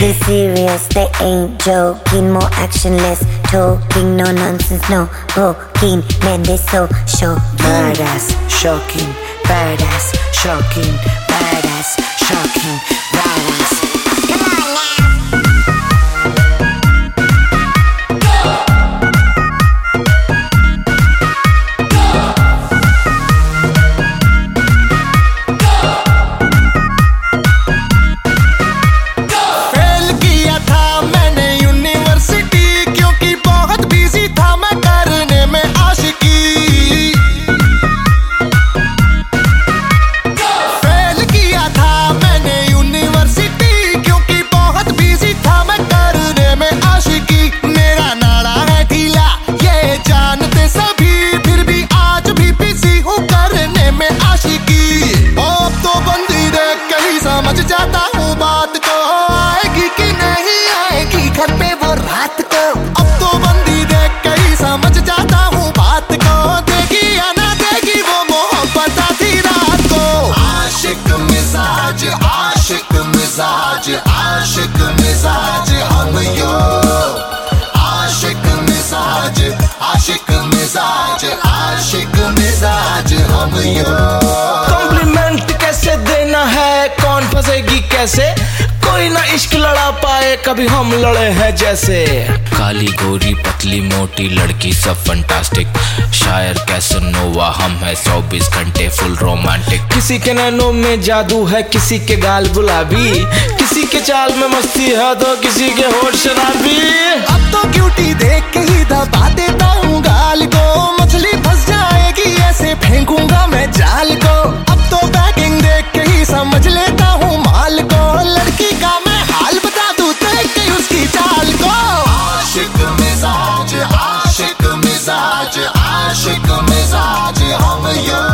They serious, they ain't joking. More action, less talking. No nonsense, no poking. Man, they so show. Badass, shocking. Badass, shocking. Badass, shocking. Badass. जाता हूँ बात को, आएगी कि नहीं आएगी घर पे वो रात को। अब तो बंदी देख के ही समझ जाता हूँ बात को, देगी या ना देगी वो मोहब्बत आधी रात को। आशिक मिजाज, आशिक मिजाज, आशिक मिजाज हम यो। आशिक मिजाज, आशिक मिजाज, आशिक मिजाज हम यो। कॉम्प्लीमेंट कैसे देना है, कौन फंसेगी कैसे, कोई ना इश्क लड़ा पाए कभी हम लड़े हैं जैसे। काली गोरी पतली मोटी लड़की सब फंटास्टिक, शायर कैसनोवा हम है 24 घंटे फुल रोमांटिक। किसी के नैनों में जादू है, किसी के गाल गुलाबी, किसी के चाल में मस्ती है तो किसी के होठ शराबी। अब तो क्यूटी देख के ही दबा देता हूँ गाल को, मछली फंस जाएगी ऐसे फेंकूंगा मैं जाल को। अब तो बैकिंग देख के ही समझ लेता हूँ माल को, लड़की का मैं हाल बता दूं देख के उसकी चाल को। आशिक मिजाज, आशिक मिजाज, आशिक मिजाज हम यो।